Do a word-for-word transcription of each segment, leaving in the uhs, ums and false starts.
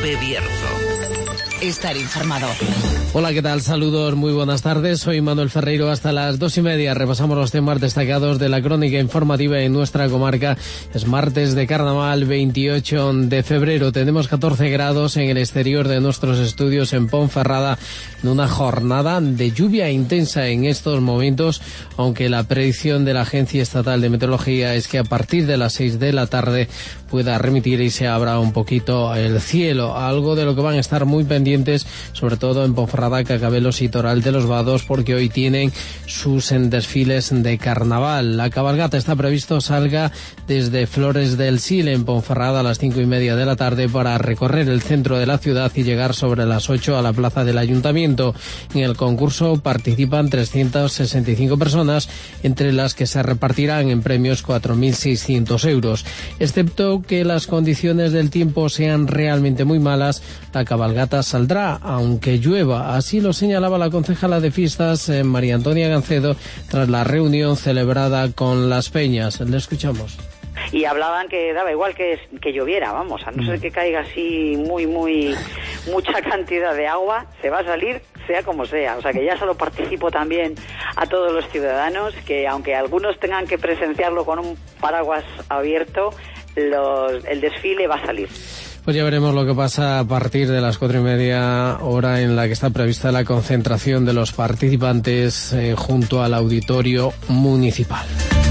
COPE Bierzo. Estar informado. Hola, ¿qué tal? Saludos, muy buenas tardes. Soy Manuel Ferreiro. Hasta las dos y media repasamos los temas destacados de la crónica informativa en nuestra comarca. Es martes de carnaval, veintiocho de febrero. Tenemos catorce grados en el exterior de nuestros estudios en Ponferrada, en una jornada de lluvia intensa en estos momentos, aunque la predicción de la Agencia Estatal de Meteorología es que a partir de las seis de la tarde pueda remitir y se abra un poquito el cielo, algo de lo que van a estar muy pendientes, sobre todo en Ponferrada, Cacabelos y Toral de los Vados, porque hoy tienen sus desfiles de carnaval. La cabalgata está previsto salga desde Flores del Sil en Ponferrada a las cinco y media de la tarde para recorrer el centro de la ciudad y llegar sobre las ocho a la plaza del Ayuntamiento. En el concurso participan trescientas sesenta y cinco personas, entre las que se repartirán en premios cuatro mil seiscientos euros. Excepto que las condiciones del tiempo sean realmente muy malas, la cabalgata saldrá aunque llueva. Así lo señalaba la concejala de fiestas, eh, María Antonia Gancedo, tras la reunión celebrada con las peñas. Le escuchamos. Y hablaban que daba igual que, que lloviera, vamos, a no ser que caiga así muy, muy, mucha cantidad de agua, se va a salir sea como sea. O sea que ya solo participo también a todos los ciudadanos, que aunque algunos tengan que presenciarlo con un paraguas abierto, los, el desfile va a salir. Pues ya veremos lo que pasa a partir de las cuatro y media, hora en la que está prevista la concentración de los participantes eh, junto al auditorio municipal.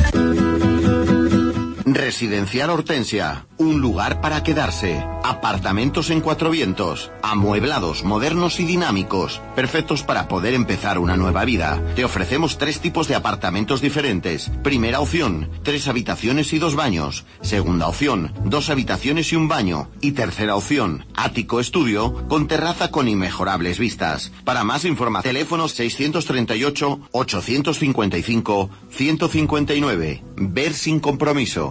Residencial Hortensia, un lugar para quedarse. Apartamentos en Cuatro Vientos, amueblados, modernos y dinámicos, perfectos para poder empezar una nueva vida. Te ofrecemos tres tipos de apartamentos diferentes. Primera opción, tres habitaciones y dos baños. Segunda opción, dos habitaciones y un baño. Y tercera opción, ático estudio con terraza con inmejorables vistas. Para más información, teléfono seiscientos treinta y ocho, ochocientos cincuenta y cinco, ciento cincuenta y nueve. Ver sin compromiso.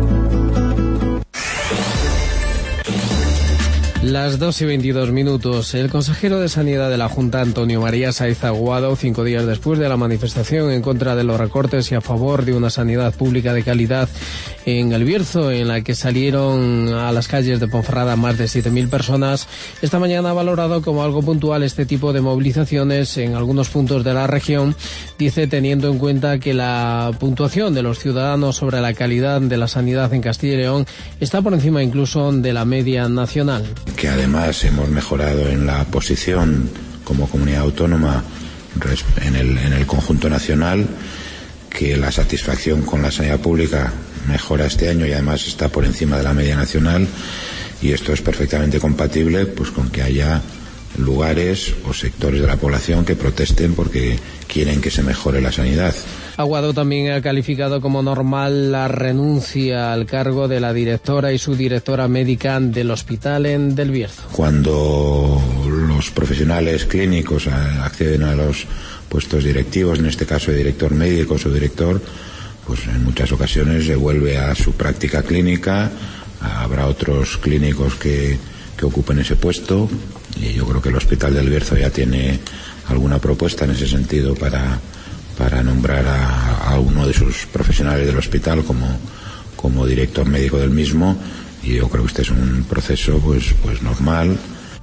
Las dos y veintidós minutos. El consejero de Sanidad de la Junta, Antonio María Sáez Aguado, cinco días después de la manifestación en contra de los recortes y a favor de una sanidad pública de calidad en El Bierzo, en la que salieron a las calles de Ponferrada más de siete mil personas, esta mañana ha valorado como algo puntual este tipo de movilizaciones en algunos puntos de la región. Dice, teniendo en cuenta que la puntuación de los ciudadanos sobre la calidad de la sanidad en Castilla y León está por encima incluso de la media nacional. Que además hemos mejorado en la posición como comunidad autónoma en el, en el conjunto nacional, que la satisfacción con la sanidad pública mejora este año y además está por encima de la media nacional, y esto es perfectamente compatible pues con que haya lugares o sectores de la población que protesten porque quieren que se mejore la sanidad. Aguado también ha calificado como normal la renuncia al cargo de la directora y subdirectora médica del hospital en Del Bierzo. Cuando los profesionales clínicos acceden a los puestos directivos, en este caso de director médico o subdirector, pues en muchas ocasiones se vuelve a su práctica clínica. Habrá otros clínicos que, que ocupen ese puesto, y yo creo que el hospital del Bierzo ya tiene alguna propuesta en ese sentido para para nombrar a, a uno de sus profesionales del hospital como, como director médico del mismo, y yo creo que este es un proceso pues, pues normal.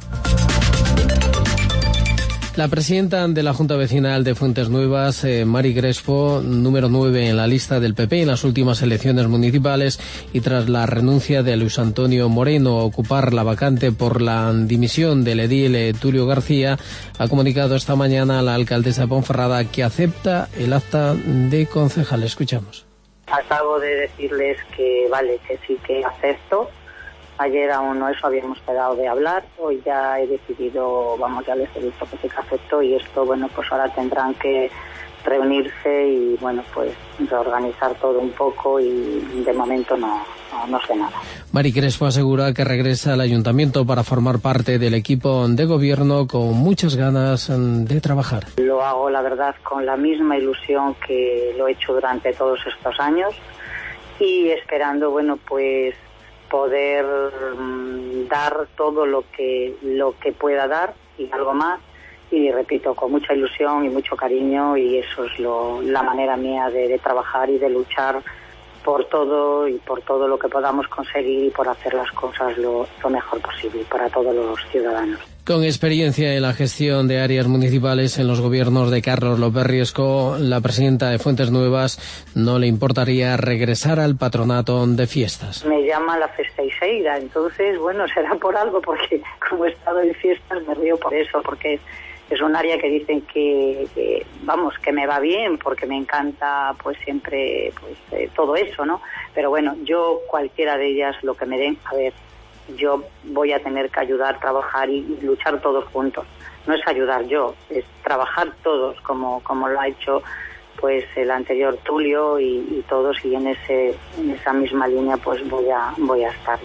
La presidenta de la Junta Vecinal de Fuentes Nuevas, eh, Mari Crespo, número nueve en la lista del P P en las últimas elecciones municipales, y tras la renuncia de Luis Antonio Moreno a ocupar la vacante por la dimisión del edil eh, Tulio García, ha comunicado esta mañana a la alcaldesa de Ponferrada que acepta el acta de concejal. Escuchamos. Acabo de decirles que vale, que sí que acepto. Ayer aún no eso habíamos quedado de hablar, hoy ya he decidido, vamos, ya les he dicho que sí que acepto, y esto, bueno, pues ahora tendrán que reunirse y, bueno, pues reorganizar todo un poco, y de momento no, no, no sé nada. Mari Crespo asegura que regresa al ayuntamiento para formar parte del equipo de gobierno con muchas ganas de trabajar. Lo hago, la verdad, con la misma ilusión que lo he hecho durante todos estos años, y esperando, bueno, pues poder um, dar todo lo que lo que pueda dar y algo más, y repito, con mucha ilusión y mucho cariño, y eso es lo, la manera mía de, de trabajar y de luchar por todo y por todo lo que podamos conseguir y por hacer las cosas lo, lo mejor posible para todos los ciudadanos. Con experiencia en la gestión de áreas municipales en los gobiernos de Carlos López Riesco, la presidenta de Fuentes Nuevas no le importaría regresar al patronato de fiestas. Me llama la festeiseira, entonces, bueno, será por algo, porque como he estado en fiestas me río por eso, porque es un área que dicen que, que, vamos, que me va bien, porque me encanta, pues siempre, pues eh, todo eso, ¿no? Pero bueno, yo cualquiera de ellas, lo que me den, a ver, yo voy a tener que ayudar, trabajar y, y luchar todos juntos. No es ayudar yo, es trabajar todos, como como lo ha hecho pues el anterior Tulio y, y todos, y en ese en esa misma línea pues voy a voy a estar.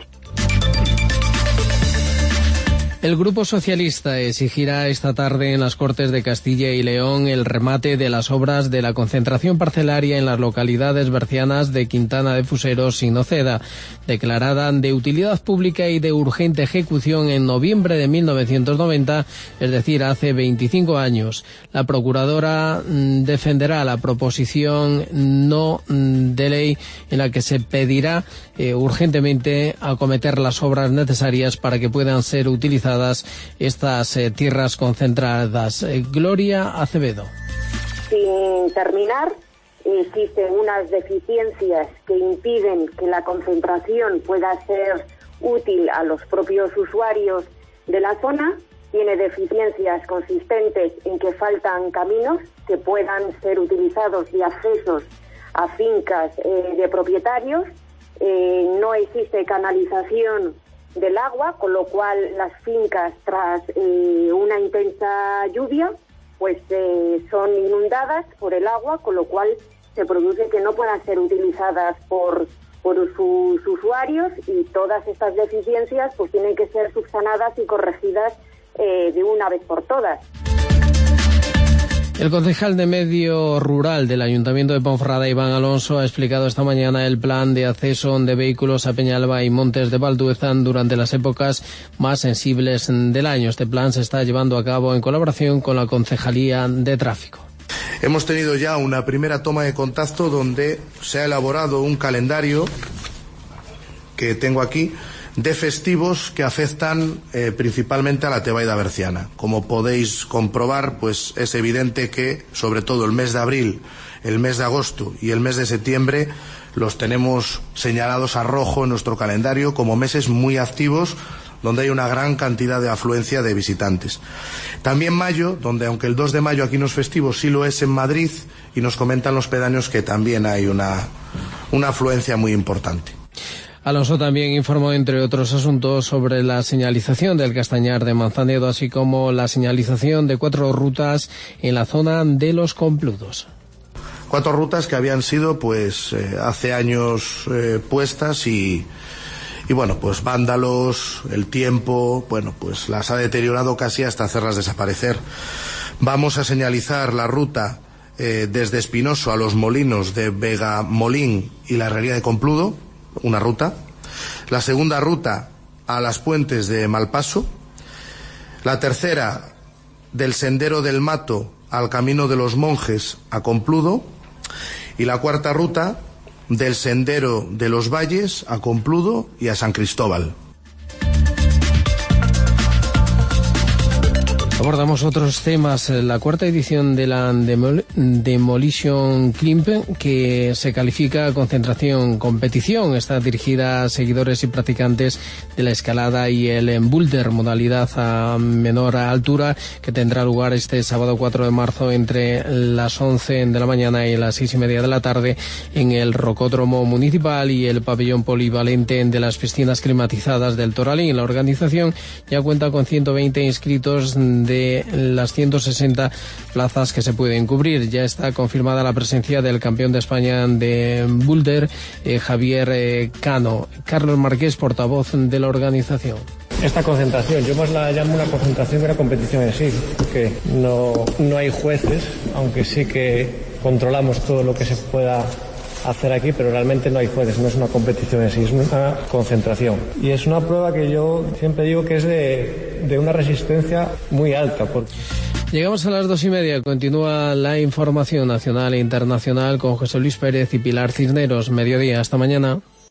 El Grupo Socialista exigirá esta tarde en las Cortes de Castilla y León el remate de las obras de la concentración parcelaria en las localidades bercianas de Quintana de Fuseros y Noceda, declarada de utilidad pública y de urgente ejecución en noviembre de mil novecientos noventa, es decir, hace veinticinco años. La procuradora mmm, defenderá la proposición no mmm, de ley en la que se pedirá eh, urgentemente acometer las obras necesarias para que puedan ser utilizadas estas eh, tierras concentradas. Eh, Gloria Acevedo. Sin terminar, existen unas deficiencias que impiden que la concentración pueda ser útil a los propios usuarios de la zona. Tiene deficiencias consistentes en que faltan caminos que puedan ser utilizados de accesos a fincas eh, de propietarios. Eh, no existe canalización del agua, con lo cual las fincas, tras eh, una intensa lluvia, pues eh, son inundadas por el agua, con lo cual se produce que no puedan ser utilizadas por, por sus usuarios, y todas estas deficiencias pues tienen que ser subsanadas y corregidas eh, de una vez por todas. El concejal de Medio Rural del Ayuntamiento de Ponferrada, Iván Alonso, ha explicado esta mañana el plan de acceso de vehículos a Peñalba y Montes de Valdueza durante las épocas más sensibles del año. Este plan se está llevando a cabo en colaboración con la Concejalía de Tráfico. Hemos tenido ya una primera toma de contacto donde se ha elaborado un calendario que tengo aquí de festivos que afectan eh, principalmente a la Tebaida berciana. Como podéis comprobar, pues es evidente que sobre todo el mes de abril, el mes de agosto y el mes de septiembre los tenemos señalados a rojo en nuestro calendario como meses muy activos, donde hay una gran cantidad de afluencia de visitantes. También mayo, donde aunque el dos de mayo aquí no es festivo, sí lo es en Madrid, y nos comentan los pedáneos que también hay una, una afluencia muy importante. Alonso también informó, entre otros asuntos, sobre la señalización del Castañar de Manzanedo, así como la señalización de cuatro rutas en la zona de Los Compludos. Cuatro rutas que habían sido, pues, eh, hace años eh, puestas y, y, bueno, pues vándalos, el tiempo, bueno, pues las ha deteriorado casi hasta hacerlas desaparecer. Vamos a señalizar la ruta eh, desde Espinoso a Los Molinos de Vega Molín y la Herrería de Compludo, una ruta. La segunda ruta a las Puentes de Malpaso. La tercera del Sendero del Mato al Camino de los Monjes a Compludo. Y la cuarta ruta del Sendero de los Valles a Compludo y a San Cristóbal. Abordamos otros temas. La cuarta edición de la Demol- Demolition Climb, que se califica concentración competición, está dirigida a seguidores y practicantes de la escalada y el boulder, modalidad a menor altura, que tendrá lugar este sábado cuatro de marzo entre las once de la mañana y las seis y media de la tarde en el Rocódromo Municipal y el pabellón polivalente de las piscinas climatizadas del Toralín. La organización ya cuenta con ciento veinte inscritos de las ciento sesenta plazas que se pueden cubrir. Ya está confirmada la presencia del campeón de España de boulder, eh, Javier eh, Cano. Carlos Marqués, portavoz de la organización. Esta concentración, yo más la llamo una concentración que una competición en sí, porque no, no hay jueces, aunque sí que controlamos todo lo que se pueda hacer aquí, pero realmente no hay jueces, no es una competición en sí, es una concentración. Y es una prueba que yo siempre digo que es de, de una resistencia muy alta. Porque... Llegamos a las dos y media. Continúa la información nacional e internacional con José Luis Pérez y Pilar Cisneros. Mediodía. Hasta mañana.